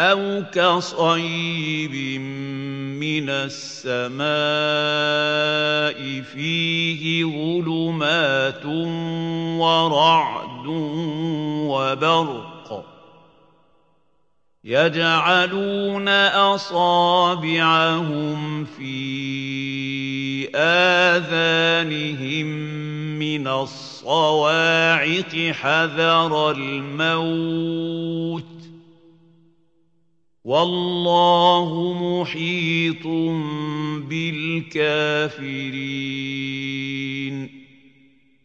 أَوْ كَصَيِّبٍ مِّنَ السَّمَاءِ فِيهِ ظُلُمَاتٌ وَرَعْدٌ وَبَرْقٌ يَجْعَلُونَ أَصَابِعَهُمْ فِي آذَانِهِم مِّنَ الصَّوَاعِقِ حَذَرَ الْمَوْتِ ۚ وَاللَّهُ مُحِيطٌ بِالْكَافِرِينَ